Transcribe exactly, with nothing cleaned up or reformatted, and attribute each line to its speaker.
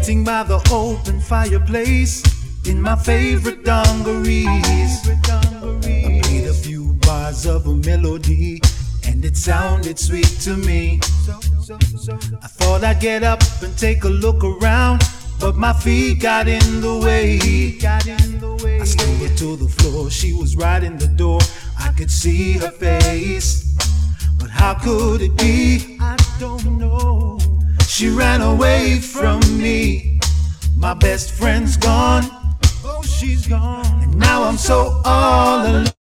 Speaker 1: Sitting by the open fireplace in my favorite dungarees. I played a few bars of a melody and it sounded sweet to me. I thought I'd get up and take a look around, but my feet got in the way. I stumbled to the floor, she was right in the door. I could see her face, but how could it be? I don't know. She ran away from me. My best friend's gone. Oh, she's gone. And now I'm so all alone.